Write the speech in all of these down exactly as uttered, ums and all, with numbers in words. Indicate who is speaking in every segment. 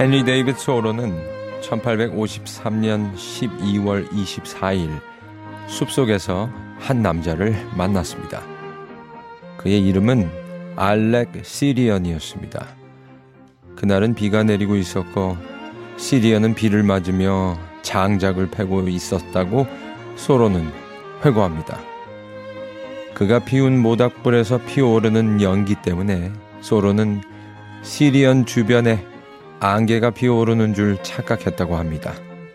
Speaker 1: 헨리 데이비드 소로는 천팔백오십삼년 십이월 이십사일 숲속에서 한 남자를 만났습니다. 그의 이름은 알렉 시리언이었습니다. 그날은 비가 내리고 있었고 시리언은 비를 맞으며 장작을 패고 있었다고 소로는 회고합니다. 그가 피운 모닥불에서 피어오르는 연기 때문에 소로는 시리언 주변에 안개가 피어오르는 줄 착각했다고 합니다.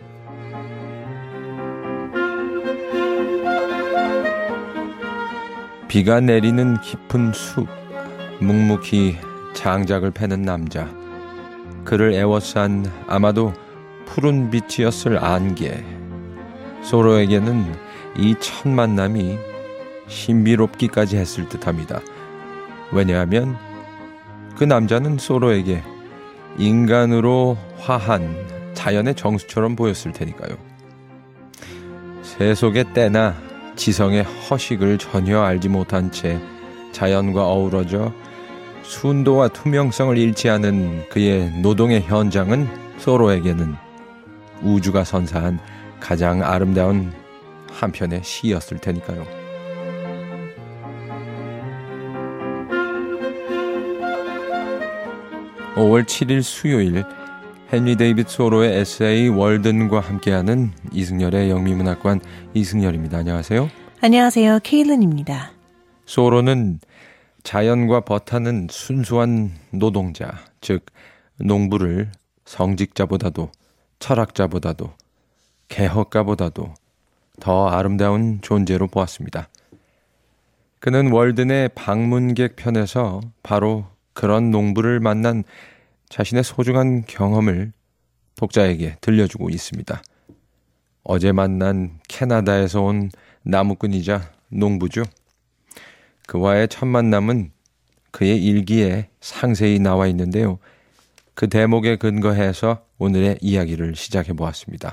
Speaker 1: 비가 내리는 깊은 숲, 묵묵히 장작을 패는 남자, 그를 애워싼 아마도 푸른 빛이었을 안개. 소로에게는 이 첫 만남이 신비롭기까지 했을 듯합니다. 왜냐하면 그 남자는 소로에게 인간으로 화한 자연의 정수처럼 보였을 테니까요. 세속의 때나 지성의 허식을 전혀 알지 못한 채 자연과 어우러져 순도와 투명성을 잃지 않은 그의 노동의 현장은 소로에게는 우주가 선사한 가장 아름다운 한편의 시였을 테니까요. 오월 칠일 수요일 헨리 데이비드 소로의 에세이 월든과 함께하는 이승열의 영미문학관 이승열입니다. 안녕하세요.
Speaker 2: 안녕하세요. 케일른입니다.
Speaker 1: 소로는 자연과 버타는 순수한 노동자, 즉 농부를 성직자보다도 철학자보다도 개혁가보다도 더 아름다운 존재로 보았습니다. 그는 월든의 방문객 편에서 바로 그런 농부를 만난 자신의 소중한 경험을 독자에게 들려주고 있습니다. 어제 만난 캐나다에서 온 나무꾼이자 농부죠. 그와의 첫 만남은 그의 일기에 상세히 나와 있는데요. 그 대목에 근거해서 오늘의 이야기를 시작해 보았습니다.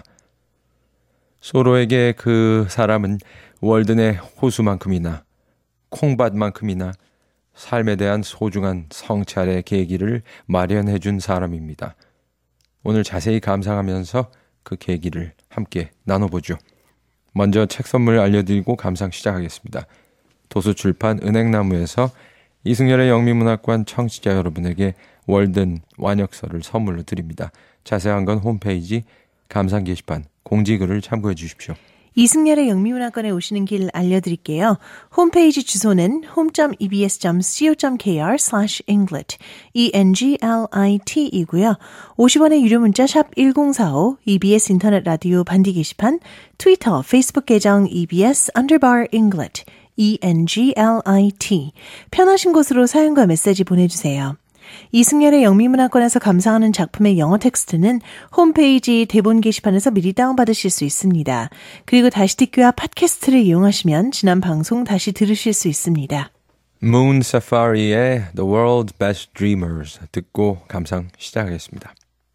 Speaker 1: 소로에게 그 사람은 월든의 호수만큼이나 콩밭만큼이나 삶에 대한 소중한 성찰의 계기를 마련해 준 사람입니다. 오늘 자세히 감상하면서 그 계기를 함께 나눠보죠. 먼저 책 선물 알려드리고 감상 시작하겠습니다. 도서출판 은행나무에서 이승열의 영미문학관 청취자 여러분에게 월든 완역서를 선물로 드립니다. 자세한 건 홈페이지 감상 게시판 공지글을 참고해 주십시오.
Speaker 2: 이승열의 영미문학관에 오시는 길 알려드릴게요. 홈페이지 주소는 home.ebs.co.kr slash englit, E-N-G-L-I-T 이고요. 오십 원의 유료 문자 샵 일공사오, 이비에스 인터넷 라디오 반디 게시판, 트위터, 페이스북 계정 이비에스 underbar englit, E-N-G-L-I-T. 편하신 곳으로 사연과 메시지 보내주세요. 이승열의 영미문학관에서 감상하는 작품의 영어 텍스트는 홈페이지 대본 게시판에서 미리 다운받으실 수 있습니다. 그리고 다시 듣기와 팟캐스트를 이용하시면 지난 방송 다시 들으실 수 있습니다.
Speaker 1: Moon Safari의 The World's Best Dreamers 듣고 감상 시작하겠습니다.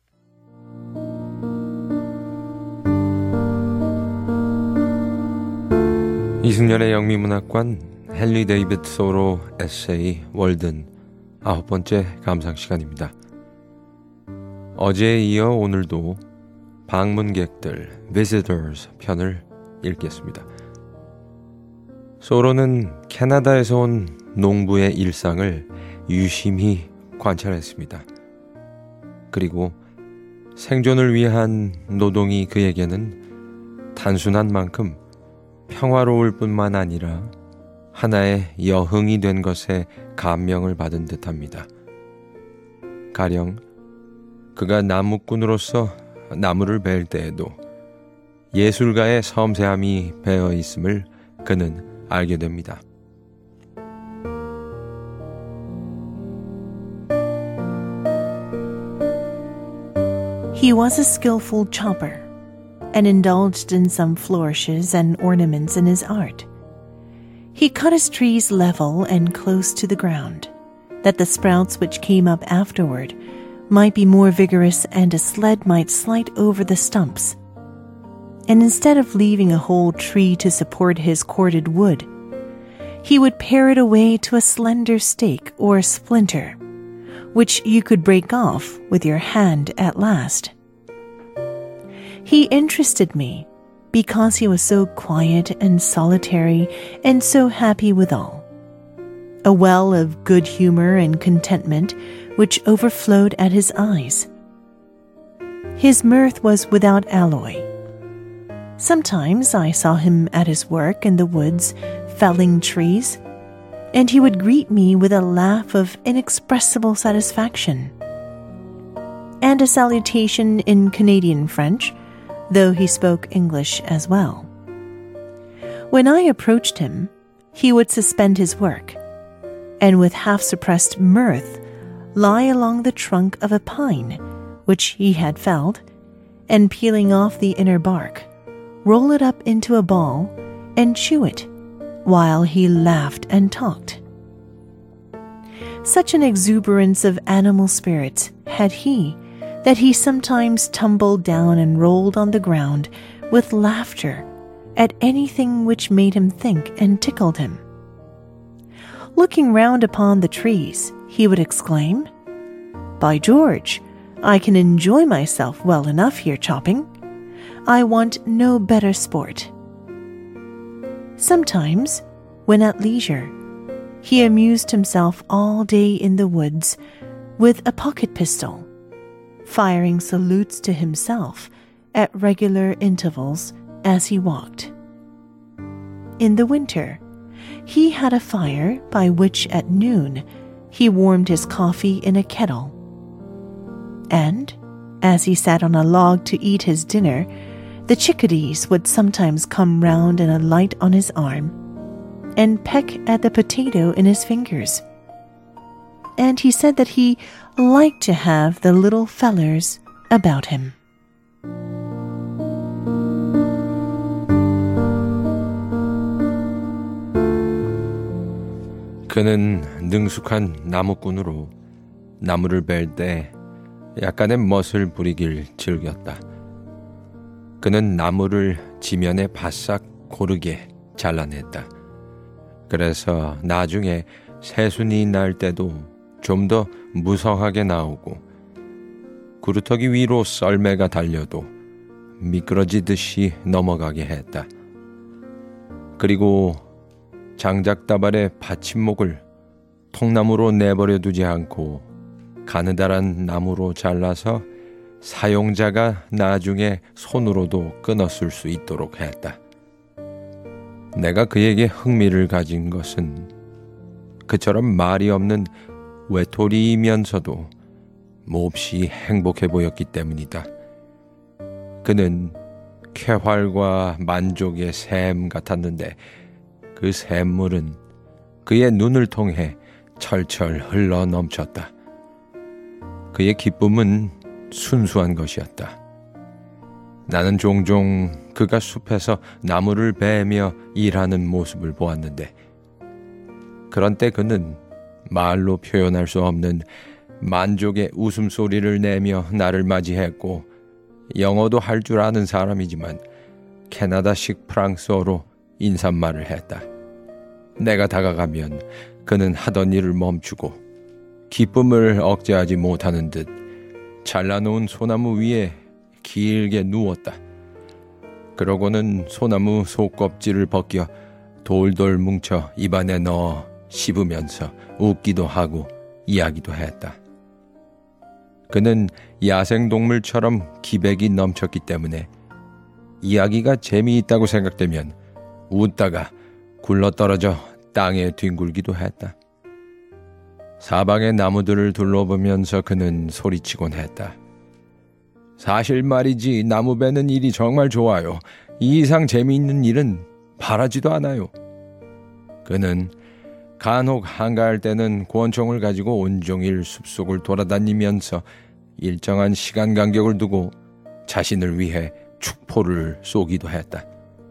Speaker 1: 이승열의 영미문학관 헨리 데이비드 소로 에세이 월든 아홉 번째 감상 시간입니다. 어제에 이어 오늘도 방문객들, visitors 편을 읽겠습니다. 소로는 캐나다에서 온 농부의 일상을 유심히 관찰했습니다. 그리고 생존을 위한 노동이 그에게는 단순한 만큼 평화로울 뿐만 아니라 하나의 여흥이 된 것에 감명을 받은 듯합니다. 가령 그가 나무꾼으로서 나무를 벨 때에도 예술가의 섬세함이 배어 있음을 그는 알게 됩니다.
Speaker 2: He was a skillful chopper and indulged in some flourishes and ornaments in his art. He cut his trees level and close to the ground, that the sprouts which came up afterward might be more vigorous and a sled might slide over the stumps. And instead of leaving a whole tree to support his corded wood, he would pare it away to a slender stake or splinter, which you could break off with your hand at last. He interested me because he was so quiet and solitary and so happy withal. A well of good humor and contentment which overflowed at his eyes. His mirth was without alloy. Sometimes I saw him at his work in the woods, felling trees, and he would greet me with a laugh of inexpressible satisfaction, and a salutation in Canadian French, though he spoke English as well. When I approached him, he would suspend his work, and with half-suppressed mirth lie along the trunk of a pine, which he had felled, and peeling off the inner bark, roll it up into a ball and chew it, while he laughed and talked. Such an exuberance of animal spirits had he, that he sometimes tumbled down and rolled on the ground with laughter at anything which made him think and tickled him. Looking round upon the trees, he would exclaim, "By George, I can enjoy myself well enough here chopping. I want no better sport." Sometimes, when at leisure, he amused himself all day in the woods with a pocket pistol, firing salutes to himself at regular intervals as he walked. In the winter, he had a fire by which at noon he warmed his coffee in a kettle. And, as he sat on a log to eat his dinner, the chickadees would sometimes come round and alight on his arm, and peck at the potato in his fingers. And he said that he liked to have the little fellers about him.
Speaker 1: 그는 능숙한 나무꾼으로 나무를 벨 때 약간의 멋을 부리길 즐겼다. 그는 나무를 지면에 바싹 고르게 잘라냈다. 그래서 나중에 새순이 날 때도 좀 더 무성하게 나오고 구루터기 위로 썰매가 달려도 미끄러지듯이 넘어가게 했다. 그리고 장작다발의 받침목을 통나무로 내버려 두지 않고 가느다란 나무로 잘라서 사용자가 나중에 손으로도 끊었을 수 있도록 했다. 내가 그에게 흥미를 가진 것은 그처럼 말이 없는 외톨이이면서도 몹시 행복해 보였기 때문이다. 그는 쾌활과 만족의 샘 같았는데 그 샘물은 그의 눈을 통해 철철 흘러 넘쳤다. 그의 기쁨은 순수한 것이었다. 나는 종종 그가 숲에서 나무를 베며 일하는 모습을 보았는데 그런 때 그는 말로 표현할 수 없는 만족의 웃음소리를 내며 나를 맞이했고 영어도 할 줄 아는 사람이지만 캐나다식 프랑스어로 인사말을 했다. 내가 다가가면 그는 하던 일을 멈추고 기쁨을 억제하지 못하는 듯 잘라놓은 소나무 위에 길게 누웠다. 그러고는 소나무 속껍질을 벗겨 돌돌 뭉쳐 입안에 넣어 씹으면서 웃기도 하고 이야기도 했다. 그는 야생동물처럼 기백이 넘쳤기 때문에 이야기가 재미있다고 생각되면 웃다가 굴러떨어져 땅에 뒹굴기도 했다. 사방의 나무들을 둘러보면서 그는 소리치곤 했다. 사실 말이지 나무 베는 일이 정말 좋아요. 이 이상 재미있는 일은 바라지도 않아요. 그는 간혹 한가할 때는 권총을 가지고 온종일 숲속을 돌아다니면서 일정한 시간 간격을 두고 자신을 위해 축포를 쏘기도 했다.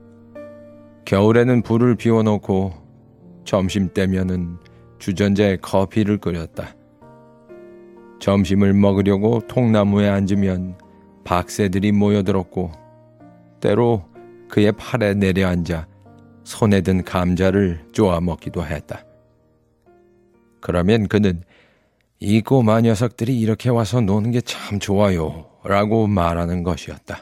Speaker 1: 겨울에는 불을 피워놓고 점심때면은 주전자에 커피를 끓였다. 점심을 먹으려고 통나무에 앉으면 박새들이 모여들었고 때로 그의 팔에 내려앉아 손에 든 감자를 쪼아 먹기도 했다. 그러면 그는 이 꼬마 녀석들이 이렇게 와서 노는 게 참 좋아요 라고 말하는 것이었다.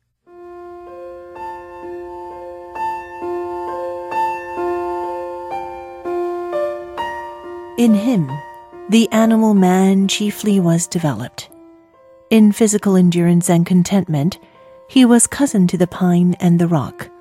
Speaker 2: In him, the animal man chiefly was developed. In physical endurance and contentment, he was cousin to the pine and the rock.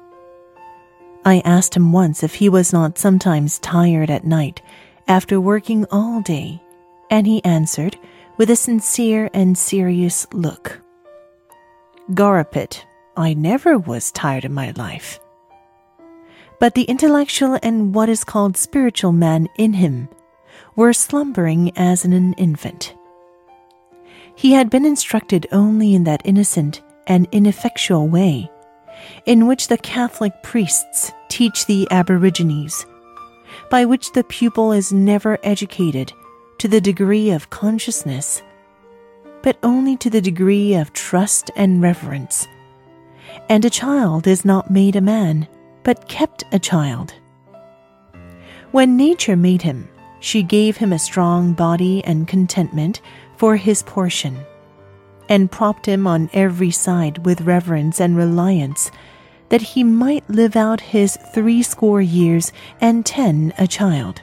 Speaker 2: I asked him once if he was not sometimes tired at night after working all day, and he answered with a sincere and serious look, "Garapit, I never was tired in my life." But the intellectual and what is called spiritual man in him were slumbering as in an infant. He had been instructed only in that innocent and ineffectual way in which the Catholic priests teach the Aborigines, by which the pupil is never educated to the degree of consciousness, but only to the degree of trust and reverence. And a child is not made a man, but kept a child. When nature made him, she gave him a strong body and contentment for his portion, and propped him on every side with reverence and reliance, that he might live out his threescore years and ten a child.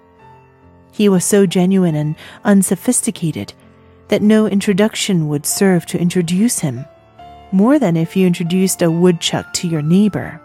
Speaker 2: He was so genuine and unsophisticated that no introduction would serve to introduce him, more than if you introduced a woodchuck to your neighbor.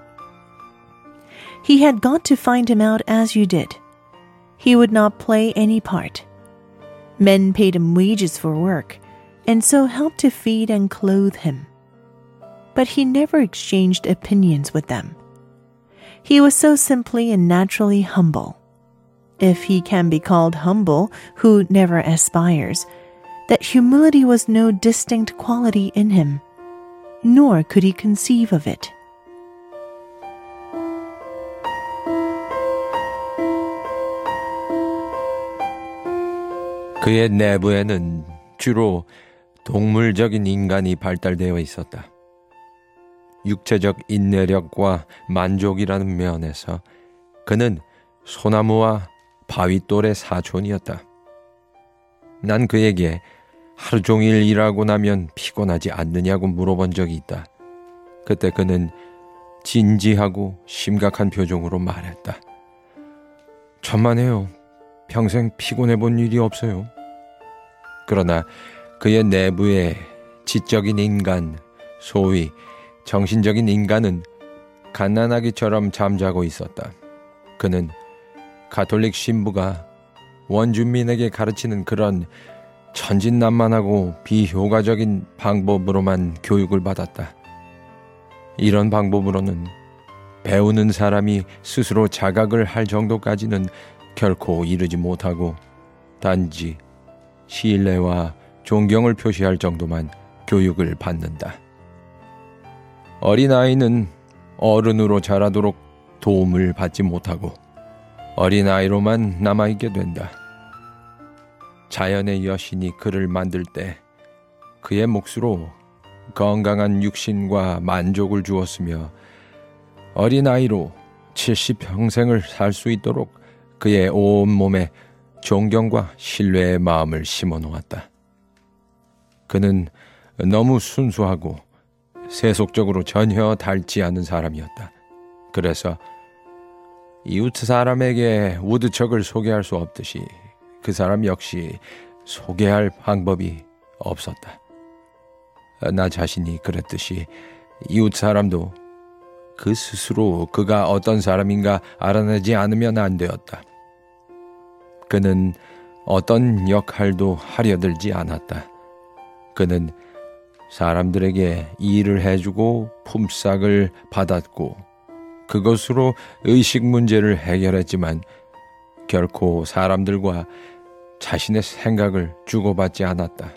Speaker 2: He had got to find him out as you did. He would not play any part. Men paid him wages for work, and so helped to feed and clothe him. But he never exchanged opinions with them. He was so simply and naturally humble, if he can be called humble who never aspires, that humility was no distinct quality in him, nor could he conceive of it.
Speaker 1: 그의 내부에는 주로 동물적인 인간이 발달되어 있었다. 육체적 인내력과 만족이라는 면에서 그는 소나무와 바위돌의 사촌이었다. 난 그에게 하루 종일 일하고 나면 피곤하지 않느냐고 물어본 적이 있다. 그때 그는 진지하고 심각한 표정으로 말했다. 천만에요. 평생 피곤해 본 일이 없어요. 그러나 그의 내부의 지적인 인간, 소위 정신적인 인간은 갓난아기처럼 잠자고 있었다. 그는 가톨릭 신부가 원주민에게 가르치는 그런 천진난만하고 비효과적인 방법으로만 교육을 받았다. 이런 방법으로는 배우는 사람이 스스로 자각을 할 정도까지는 결코 이르지 못하고 단지 신뢰와 존경을 표시할 정도만 교육을 받는다. 어린아이는 어른으로 자라도록 도움을 받지 못하고 어린아이로만 남아있게 된다. 자연의 여신이 그를 만들 때 그의 몫으로 건강한 육신과 만족을 주었으며 어린아이로 칠십 평생을 살 수 있도록 그의 온몸에 존경과 신뢰의 마음을 심어놓았다. 그는 너무 순수하고 세속적으로 전혀 닳지 않은 사람이었다. 그래서 이웃 사람에게 우드척을 소개할 수 없듯이 그 사람 역시 소개할 방법이 없었다. 나 자신이 그랬듯이 이웃 사람도 그 스스로 그가 어떤 사람인가 알아내지 않으면 안 되었다. 그는 어떤 역할도 하려들지 않았다. 그는 사람들에게 일을 해주고 품삯을 받았고 그것으로 의식 문제를 해결했지만 결코 사람들과 자신의 생각을 주고받지 않았다.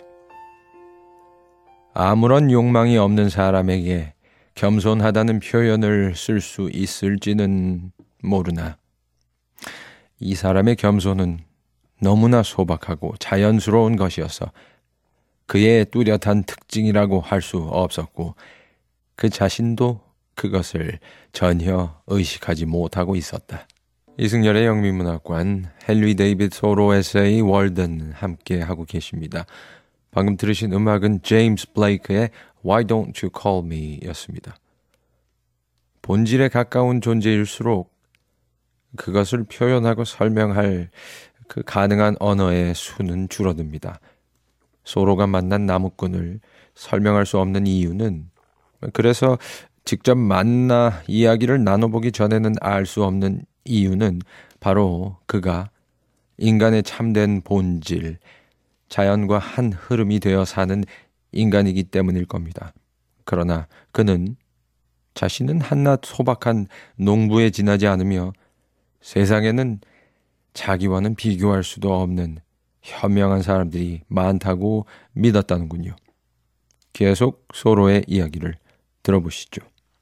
Speaker 1: 아무런 욕망이 없는 사람에게 겸손하다는 표현을 쓸 수 있을지는 모르나 이 사람의 겸손은 너무나 소박하고 자연스러운 것이어서 그의 뚜렷한 특징이라고 할 수 없었고 그 자신도 그것을 전혀 의식하지 못하고 있었다. 이승열의 영미문학관, 헨리 데이빗 소로 에세이 월든 함께 하고 계십니다. 방금 들으신 음악은 제임스 블레이크의 Why Don't You Call Me 였습니다. 본질에 가까운 존재일수록 그것을 표현하고 설명할 그 가능한 언어의 수는 줄어듭니다. 소로가 만난 나무꾼을 설명할 수 없는 이유는, 그래서 직접 만나 이야기를 나눠보기 전에는 알 수 없는 이유는 바로 그가 인간의 참된 본질, 자연과 한 흐름이 되어 사는 인간이기 때문일 겁니다. 그러나 그는 자신은 한낱 소박한 농부에 지나지 않으며 세상에는 자기와는 비교할 수도 없는 현명한 사람들이 많다고 믿었다는군요. 계속 소로의 이야기를 들어보시죠.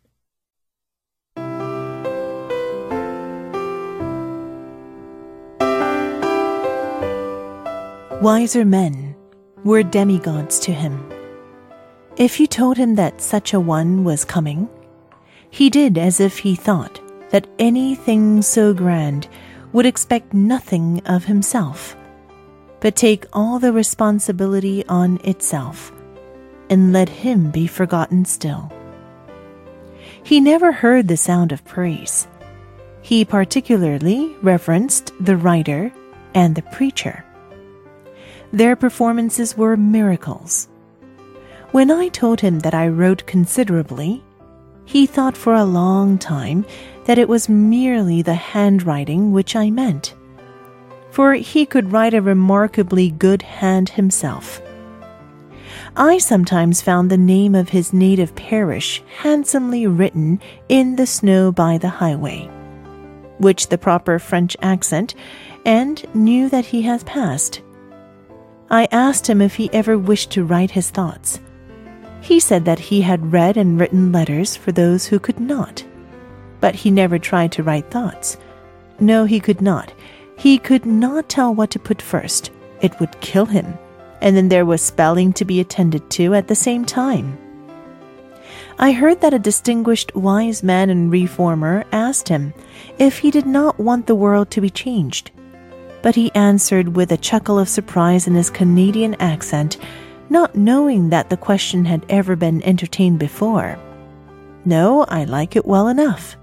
Speaker 2: Wiser men were demigods to him. If you told him that such a one was coming, he did as if he thought that anything so grand would expect nothing of himself, but take all the responsibility on itself, and let him be forgotten still. He never heard the sound of praise. He particularly reverenced the writer and the preacher. Their performances were miracles. When I told him that I wrote considerably, he thought for a long time that it was merely the handwriting which I meant, for he could write a remarkably good hand himself. I sometimes found the name of his native parish handsomely written in the snow by the highway, which the proper French accent, and knew that he has passed. I asked him if he ever wished to write his thoughts. He said that he had read and written letters for those who could not. But he never tried to write thoughts. No, he could not. He could not tell what to put first. It would kill him. And then there was spelling to be attended to at the same time. I heard that a distinguished wise man and reformer asked him if he did not want the world to be changed. But he answered with a chuckle of surprise in his Canadian accent, not knowing that the question had ever been entertained before. No, I like it well enough.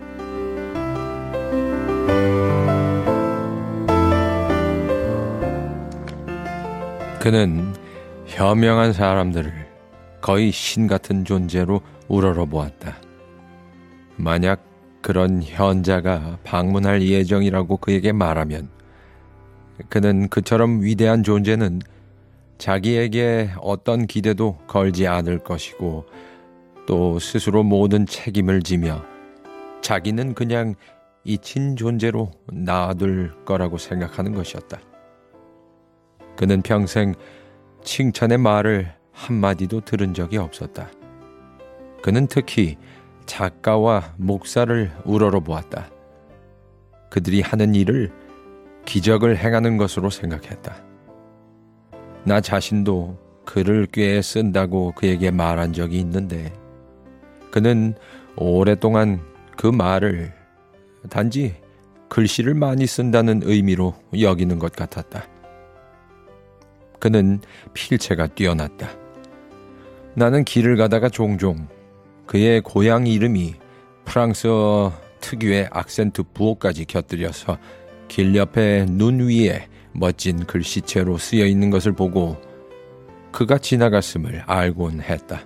Speaker 1: 그는 현명한 사람들을 거의 신 같은 존재로 우러러보았다. 만약 그런 현자가 방문할 예정이라고 그에게 말하면 그는 그처럼 위대한 존재는 자기에게 어떤 기대도 걸지 않을 것이고 또 스스로 모든 책임을 지며 자기는 그냥 잊힌 존재로 놔둘 거라고 생각하는 것이었다. 그는 평생 칭찬의 말을 한마디도 들은 적이 없었다. 그는 특히 작가와 목사를 우러러보았다. 그들이 하는 일을 기적을 행하는 것으로 생각했다. 나 자신도 글을 꽤 쓴다고 그에게 말한 적이 있는데 그는 오랫동안 그 말을 단지 글씨를 많이 쓴다는 의미로 여기는 것 같았다. 그는 필체가 뛰어났다. 나는 길을 가다가 종종 그의 고향 이름이 프랑스어 특유의 악센트 부호까지 곁들여서 길 옆에 눈 위에 멋진 글씨체로 쓰여 있는 것을 보고 그가 지나갔음을 알곤 했다.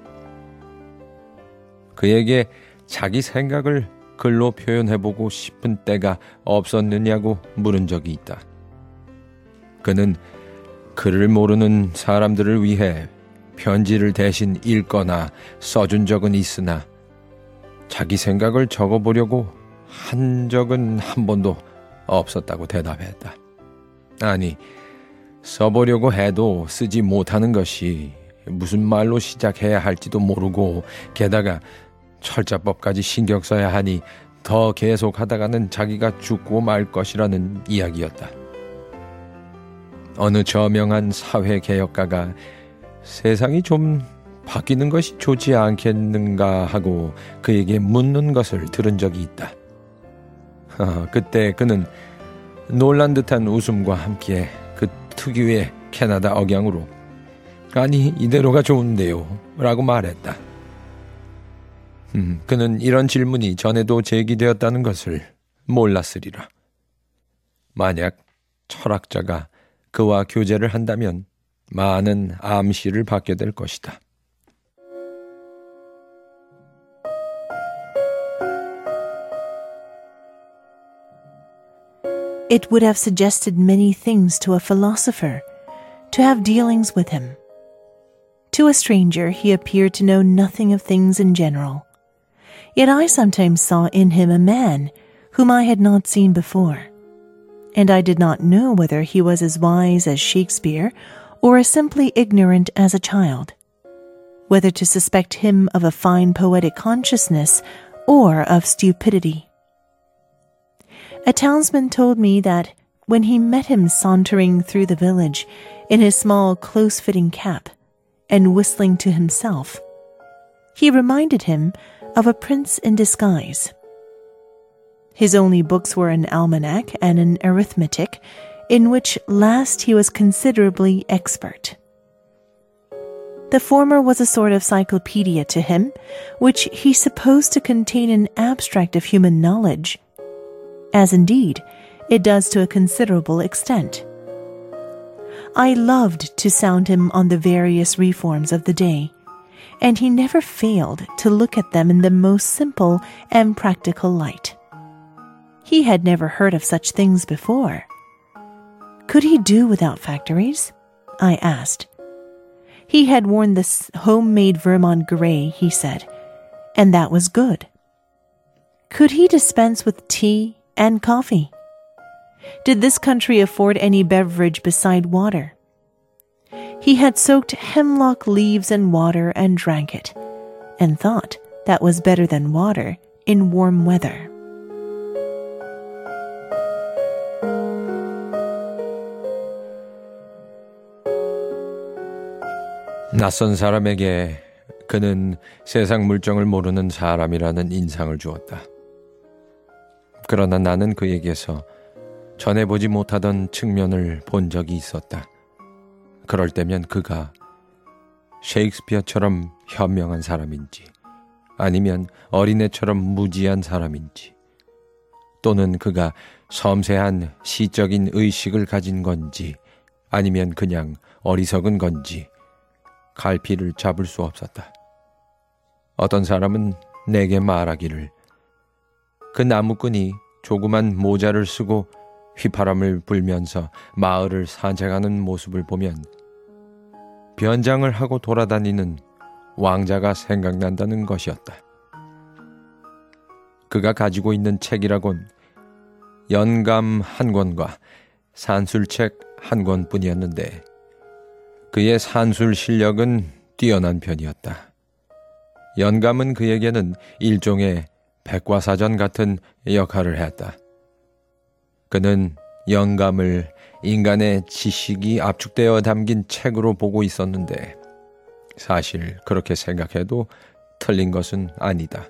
Speaker 1: 그에게 자기 생각을 글로 표현해보고 싶은 때가 없었느냐고 물은 적이 있다. 그는 글을 모르는 사람들을 위해 편지를 대신 읽거나 써준 적은 있으나 자기 생각을 적어보려고 한 적은 한 번도 없었다고 대답했다. 아니, 써보려고 해도 쓰지 못하는 것이 무슨 말로 시작해야 할지도 모르고 게다가 철자법까지 신경 써야 하니 더 계속하다가는 자기가 죽고 말 것이라는 이야기였다. 어느 저명한 사회개혁가가 세상이 좀 바뀌는 것이 좋지 않겠는가 하고 그에게 묻는 것을 들은 적이 있다. 어, 그때 그는 놀란 듯한 웃음과 함께 그 특유의 캐나다 억양으로 아니 이대로가 좋은데요 라고 말했다. 음, 그는 이런 질문이 전에도 제기되었다는 것을 몰랐으리라. 만약 철학자가 그와 교제를 한다면 많은 암시를 받게 될 것이다.
Speaker 2: It would have suggested many things to a philosopher to have dealings with him. To a stranger, he appeared to know nothing of things in general. Yet I sometimes saw in him a man whom I had not seen before, and I did not know whether he was as wise as Shakespeare or as simply ignorant as a child, whether to suspect him of a fine poetic consciousness or of stupidity. A townsman told me that when he met him sauntering through the village in his small, close-fitting cap and whistling to himself, he reminded him of a prince in disguise. His only books were an almanac and an arithmetic, in which last he was considerably expert. The former was a sort of cyclopedia to him, which he supposed to contain an abstract of human knowledge, as indeed it does to a considerable extent. I loved to sound him on the various reforms of the day, and he never failed to look at them in the most simple and practical light. He had never heard of such things before. Could he do without factories? I asked. He had worn this homemade Vermont gray, he said, and that was good. Could he dispense with tea and coffee? Did this country afford any beverage beside water? He had soaked hemlock leaves in water and drank it, and thought that was better than water in warm weather.
Speaker 1: 낯선 사람에게 그는 세상 물정을 모르는 사람이라는 인상을 주었다. 그러나 나는 그에게서 전해보지 못하던 측면을 본 적이 있었다. 그럴 때면 그가 셰익스피어처럼 현명한 사람인지 아니면 어린애처럼 무지한 사람인지 또는 그가 섬세한 시적인 의식을 가진 건지 아니면 그냥 어리석은 건지 갈피를 잡을 수 없었다. 어떤 사람은 내게 말하기를 그 나무꾼이 조그만 모자를 쓰고 휘파람을 불면서 마을을 산책하는 모습을 보면 변장을 하고 돌아다니는 왕자가 생각난다는 것이었다. 그가 가지고 있는 책이라곤 연감 한 권과 산술책 한 권뿐이었는데 그의 산술 실력은 뛰어난 편이었다. 연감은 그에게는 일종의 백과사전 같은 역할을 했다. 그는 영감을 인간의 지식이 압축되어 담긴 책으로 보고 있었는데 사실 그렇게 생각해도 틀린 것은 아니다.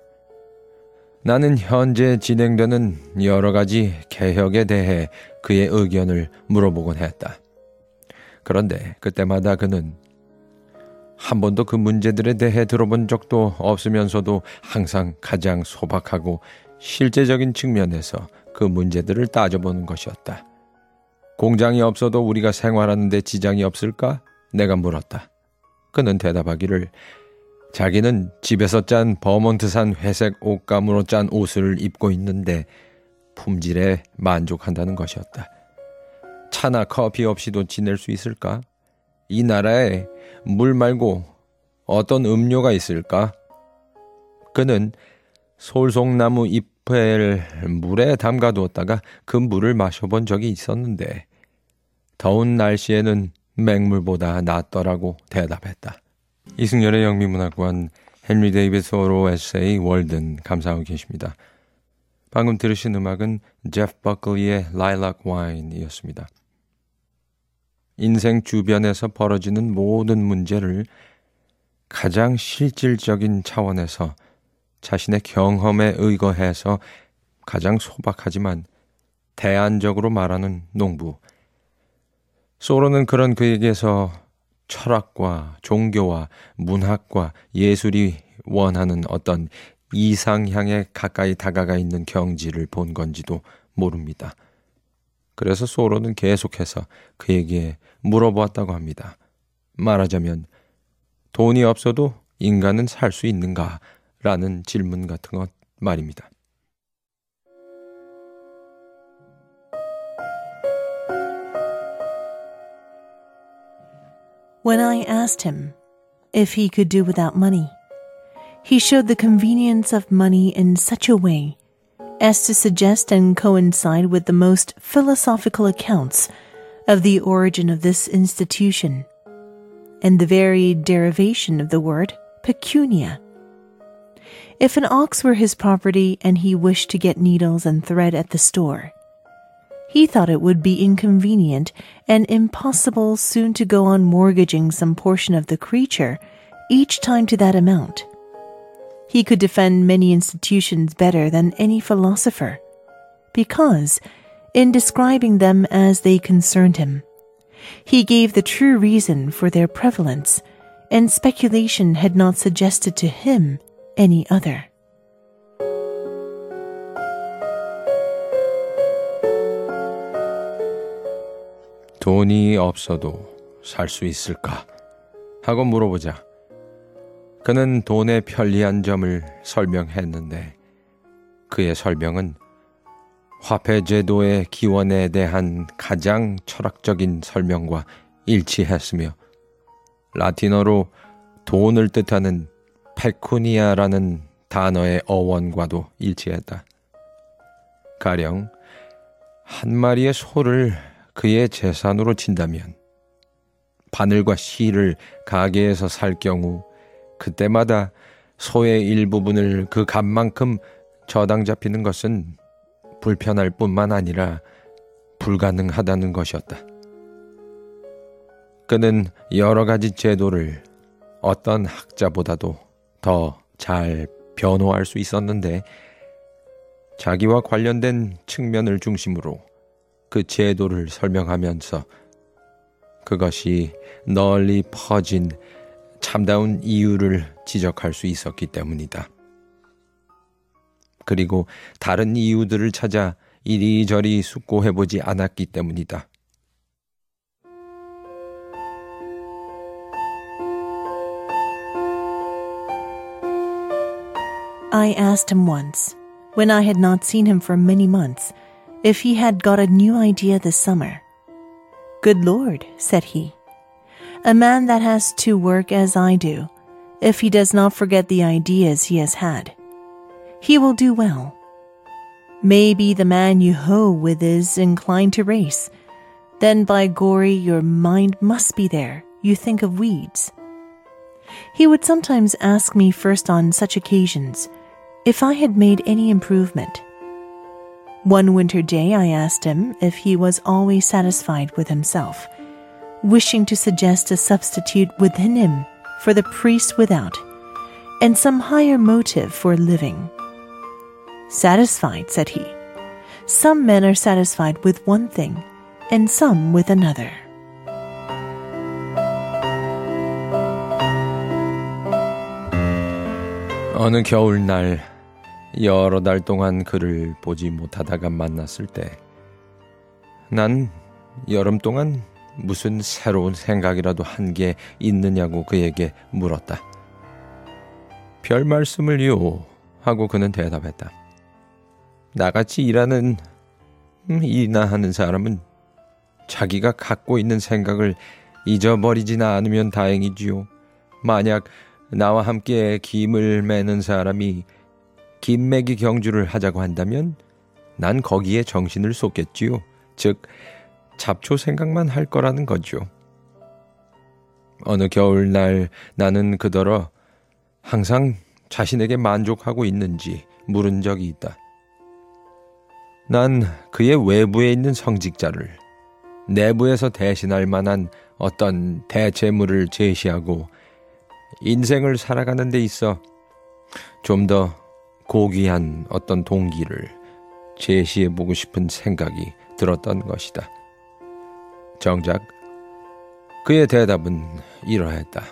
Speaker 1: 나는 현재 진행되는 여러 가지 개혁에 대해 그의 의견을 물어보곤 했다. 그런데 그때마다 그는 한 번도 그 문제들에 대해 들어본 적도 없으면서도 항상 가장 소박하고 실제적인 측면에서 그 문제들을 따져보는 것이었다. 공장이 없어도 우리가 생활하는 데 지장이 없을까? 내가 물었다. 그는 대답하기를 자기는 집에서 짠 버몬트산 회색 옷감으로 짠 옷을 입고 있는데 품질에 만족한다는 것이었다. 차나 커피 없이도 지낼 수 있을까? 이 나라에 물 말고 어떤 음료가 있을까? 그는 솔송나무 잎을 물에 담가두었다가 그 물을 마셔본 적이 있었는데 더운 날씨에는 맹물보다 낫더라고 대답했다. 이승열의 영미문학관 헨리 데이비스 오로 에세이 월든 감상하고 계십니다. 방금 들으신 음악은 제프 버클리의 Lilac Wine이었습니다. 인생 주변에서 벌어지는 모든 문제를 가장 실질적인 차원에서 자신의 경험에 의거해서 가장 소박하지만 대안적으로 말하는 농부. 소로는 그런 그에게서 철학과 종교와 문학과 예술이 원하는 어떤 이상향에 가까이 다가가 있는 경지를 본 건지도 모릅니다. 그래서 소로는 계속해서 그에게 물어보았다고 합니다. 말하자면 돈이 없어도 인간은 살 수 있는가? 라는 질문 같은 것 말입니다.
Speaker 2: When I asked him if he could do without money, he showed the convenience of money in such a way as to suggest and coincide with the most philosophical accounts of the origin of this institution and the very derivation of the word pecunia. If an ox were his property and he wished to get needles and thread at the store, he thought it would be inconvenient and impossible soon to go on mortgaging some portion of the creature each time to that amount. He could defend many institutions better than any philosopher, because, in describing them as they concerned him, he gave the true reason for their prevalence, and speculation had not suggested to him any other.
Speaker 1: 돈이 없어도 살 수 있을까? 하고 물어보자 그는 돈의 편리한 점을 설명했는데 그의 설명은 화폐제도의 기원에 대한 가장 철학적인 설명과 일치했으며 라틴어로 돈을 뜻하는 페쿠니아라는 단어의 어원과도 일치했다. 가령 한 마리의 소를 그의 재산으로 친다면 바늘과 실을 가게에서 살 경우 그때마다 소의 일부분을 그 값만큼 저당 잡히는 것은 불편할 뿐만 아니라 불가능하다는 것이었다. 그는 여러 가지 제도를 어떤 학자보다도 더 잘 변호할 수 있었는데 자기와 관련된 측면을 중심으로 그 제도를 설명하면서 그것이 널리 퍼진 참다운 이유를 지적할 수 있었기 때문이다. 그리고 다른 이유들을 찾아 이리저리 숙고해보지 않았기 때문이다.
Speaker 2: I asked him once, when I had not seen him for many months, if he had got a new idea this summer. "Good Lord," said he, "a man that has to work as I do, if he does not forget the ideas he has had, he will do well. Maybe the man you hoe with is inclined to race. Then by gory, your mind must be there. You think of weeds." He would sometimes ask me first on such occasions if I had made any improvement. One winter day I asked him if he was always satisfied with himself, wishing to suggest a substitute within him for the priest without, and some higher motive for living. "Satisfied," said he. "Some men are satisfied with one thing, and some with another."
Speaker 1: 어느 겨울날 여러 달 동안 그를 보지 못하다가 만났을 때 난 여름 동안 무슨 새로운 생각이라도 한 게 있느냐고 그에게 물었다. "별 말씀을요." 하고 그는 대답했다. "나같이 일하는 일이나 하는 사람은 자기가 갖고 있는 생각을 잊어버리지나 않으면 다행이지요. 만약 나와 함께 김을 매는 사람이 김매기 경주를 하자고 한다면 난 거기에 정신을 쏟겠지요. 즉 잡초 생각만 할 거라는 거죠." 어느 겨울날 나는 그더러 항상 자신에게 만족하고 있는지 물은 적이 있다. 난 그의 외부에 있는 성직자를 내부에서 대신할 만한 어떤 대체물을 제시하고 인생을 살아가는 데 있어 좀 더 고귀한 어떤 동기를 제시해보고 싶은 생각이 들었던 것이다. 정작 그의 대답은 이러했다.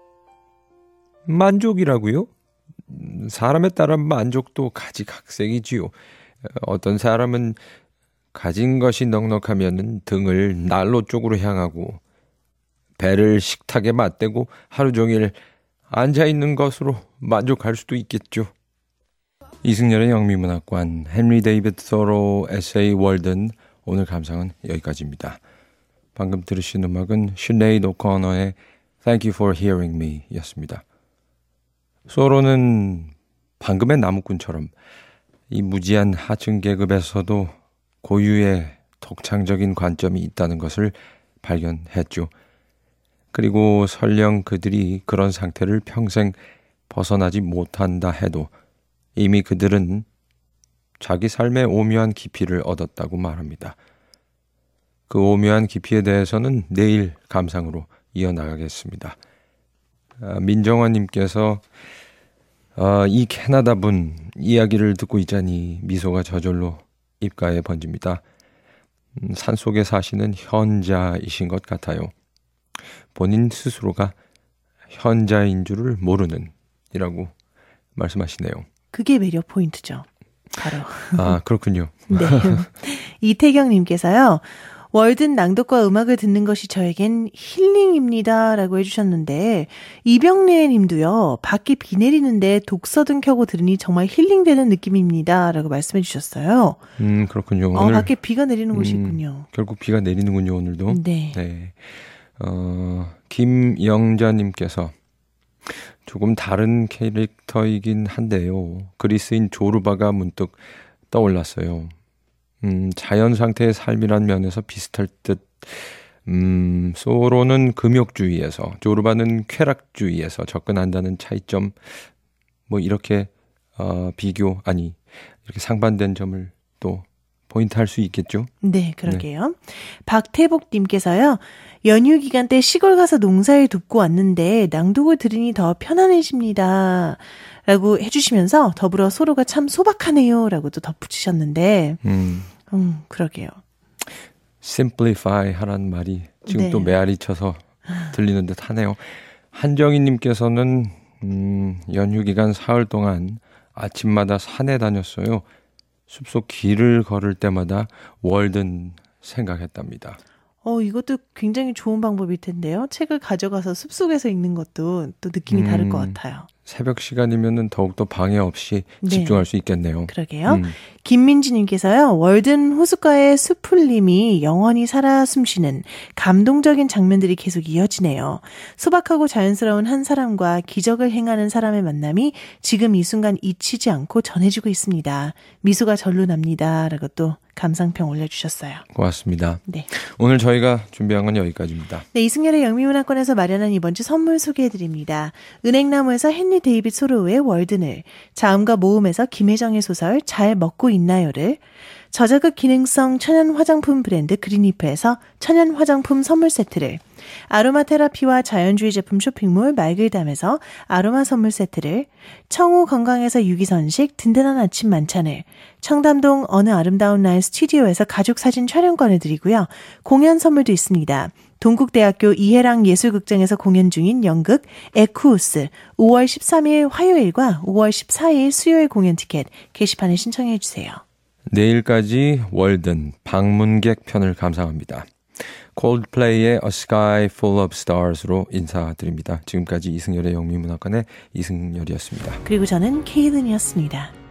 Speaker 1: 만족이라고요? 사람에 따라 만족도 가지각색이지요. 어떤 사람은 가진 것이 넉넉하면 등을 난로 쪽으로 향하고 배를 식탁에 맞대고 하루 종일 앉아있는 것으로 만족할 수도 있겠죠. 이승열의 영미문학관 헨리 데이비드 소로 에세이 월든 오늘 감상은 여기까지입니다. 방금 들으신 음악은 시네이드 오코너의 Thank You for Hearing Me 였습니다. 소로는 방금의 나무꾼처럼 이 무지한 하층 계급에서도 고유의 독창적인 관점이 있다는 것을 발견했죠. 그리고 설령 그들이 그런 상태를 평생 벗어나지 못한다 해도 이미 그들은 자기 삶의 오묘한 깊이를 얻었다고 말합니다. 그 오묘한 깊이에 대해서는 내일 감상으로 이어나가겠습니다. 아, 민정원님께서 아, 이 캐나다분 이야기를 듣고 있자니 미소가 저절로 입가에 번집니다. 음, 산속에 사시는 현자이신 것 같아요. 본인 스스로가 현자인 줄을 모르는 이라고 말씀하시네요.
Speaker 2: 그게 매력 포인트죠. 바로.
Speaker 1: 아, 그렇군요.
Speaker 2: 네. 이태경님께서요. 월든 낭독과 음악을 듣는 것이 저에겐 힐링입니다 라고 해주셨는데 이병래 님도요. 밖에 비 내리는데 독서등 켜고 들으니 정말 힐링되는 느낌입니다 라고 말씀해 주셨어요.
Speaker 1: 음, 그렇군요.
Speaker 2: 어,
Speaker 1: 오늘
Speaker 2: 밖에 비가 내리는 곳이
Speaker 1: 음,
Speaker 2: 있군요.
Speaker 1: 결국 비가 내리는군요, 오늘도.
Speaker 2: 네.
Speaker 1: 네. 어, 김영자님께서 조금 다른 캐릭터이긴 한데요. 그리스인 조르바가 문득 떠올랐어요. 음, 자연 상태의 삶이란 면에서 비슷할 듯, 음, 소로는 금욕주의에서, 조르바는 쾌락주의에서 접근한다는 차이점, 뭐, 이렇게, 어, 비교, 아니, 이렇게 상반된 점을 또 포인트 할 수 있겠죠?
Speaker 2: 네, 그러게요. 네. 박태복님께서요, 연휴 기간 때 시골 가서 농사일 돕고 왔는데, 낭독을 들으니 더 편안해집니다. 라고 해주시면서 더불어 소로가 참 소박하네요. 라고 또 덧붙이셨는데, 음, 음 그러게요.
Speaker 1: simplify 하라는 말이 지금
Speaker 2: 네.
Speaker 1: 또 메아리 쳐서 들리는 듯 하네요. 한정희님께서는, 음, 연휴 기간 사흘 동안 아침마다 산에 다녔어요. 숲속 길을 걸을 때마다 월든 생각했답니다.
Speaker 2: 어, 이것도 굉장히 좋은 방법일 텐데요. 책을 가져가서 숲속에서 읽는 것도 또 느낌이 음, 다를 것 같아요.
Speaker 1: 새벽 시간이면은 더욱더 방해 없이
Speaker 2: 네.
Speaker 1: 집중할 수 있겠네요.
Speaker 2: 그러게요. 음. 김민지님께서요. 월든 호숫가의 숲풀림이 영원히 살아 숨쉬는 감동적인 장면들이 계속 이어지네요. 소박하고 자연스러운 한 사람과 기적을 행하는 사람의 만남이 지금 이 순간 잊히지 않고 전해지고 있습니다. 미소가 절로 납니다. 라고 또 감상평 올려주셨어요.
Speaker 1: 고맙습니다.
Speaker 2: 네.
Speaker 1: 오늘 저희가 준비한 건 여기까지입니다.
Speaker 2: 네, 이승열의 영미문학관에서 마련한 이번 주 선물 소개해드립니다. 은행나무에서 헨리 데이빗 소로우의 월든을, 자음과 모음에서 김혜정의 소설 잘 먹고 있나요를, 저자극 기능성 천연 화장품 브랜드 그린리프에서 천연 화장품 선물 세트를, 아로마 테라피와 자연주의 제품 쇼핑몰 말글담에서 아로마 선물 세트를, 청우 건강에서 유기선식 든든한 아침 만찬을, 청담동 어느 아름다운 날 스튜디오에서 가족사진 촬영권을 드리고요. 공연 선물도 있습니다. 동국대학교 이해랑 예술극장에서 공연 중인 연극 에쿠우스 오월 십삼일 화요일과 오월 십사일 수요일 공연 티켓 게시판에 신청해 주세요.
Speaker 1: 내일까지 월든 방문객 편을 감상합니다. 콜드플레이의 A Sky Full of Stars로 인사드립니다. 지금까지 이승열의 영미문학관의 이승열이었습니다.
Speaker 2: 그리고 저는 케이든이었습니다.